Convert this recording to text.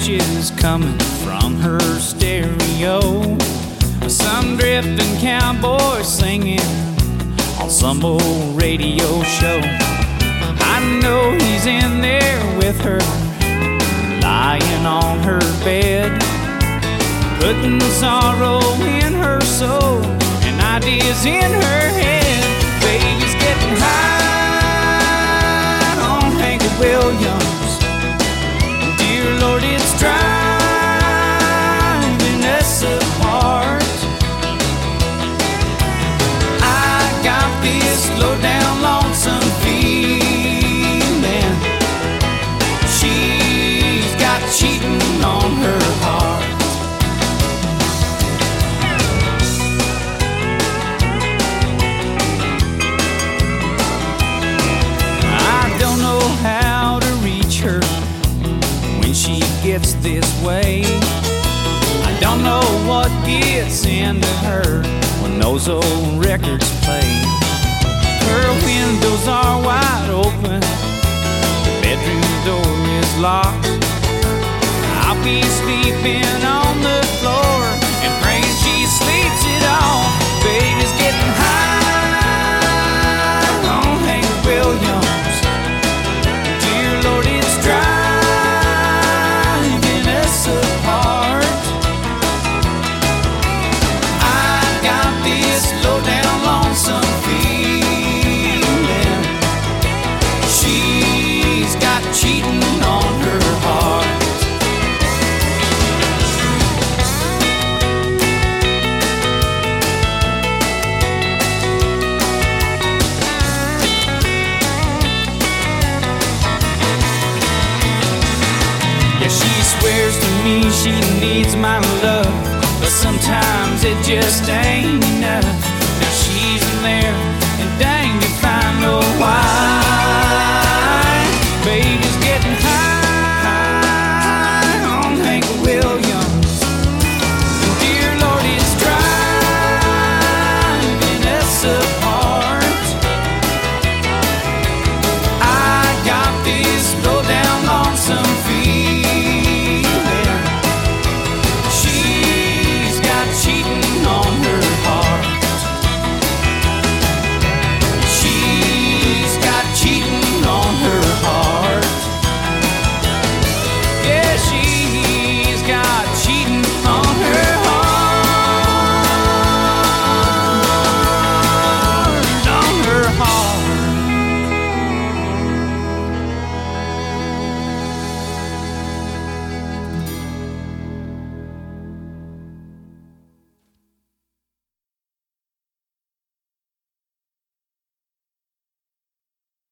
messages coming from her stereo. Some drifting cowboy singing on some old radio show. I know he's in there with her, lying on her bed, putting sorrow in her soul and ideas in her head. Baby's getting high on Hank Williams. Dear Lord, it's driving us apart. I got this low down lonesome feeling. She's got cheating on her heart. How to reach her when she gets this way. I don't know what gets into her when those old records play. Her windows are wide open, the bedroom door is locked. I'll be sleeping on the floor and praying she sleeps it off. Baby's getting high on Hank Williams. Lord, it's driving us apart. I got this low down lonesome feeling. She's got cheating on her heart. She swears to me she needs my love, but sometimes it just ain't